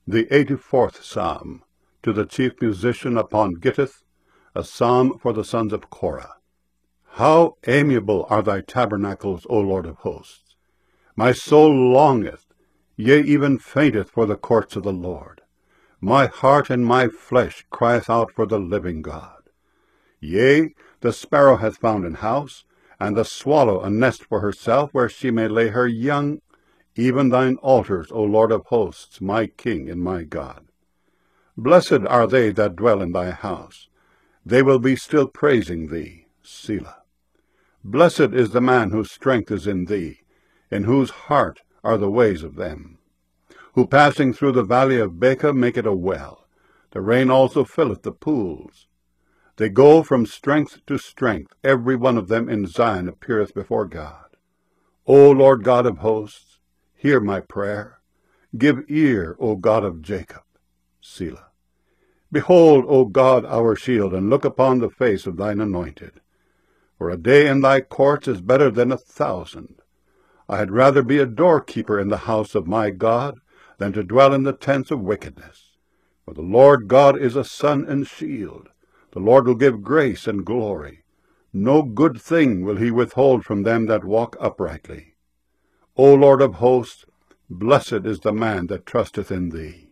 The 84th Psalm, to the chief musician upon Gittith, a psalm for the sons of Korah. How amiable are thy tabernacles, O Lord of hosts! My soul longeth, yea, even fainteth for the courts of the Lord. My heart and my flesh crieth out for the living God. Yea, the sparrow hath found an house, and the swallow a nest for herself, where she may lay her young, even thine altars, O Lord of hosts, my King and my God. Blessed are they that dwell in thy house. They will be still praising thee. Selah. Blessed is the man whose strength is in thee, in whose heart are the ways of them, who passing through the valley of Baca make it a well. The rain also filleth the pools. They go from strength to strength. Every one of them in Zion appeareth before God. O Lord God of hosts, hear my prayer. Give ear, O God of Jacob. Selah. Behold, O God, our shield, and look upon the face of thine anointed. For a day in thy courts is better than 1,000. I had rather be a doorkeeper in the house of my God than to dwell in the tents of wickedness. For the Lord God is a sun and shield. The Lord will give grace and glory. No good thing will he withhold from them that walk uprightly. O Lord of hosts, blessed is the man that trusteth in thee.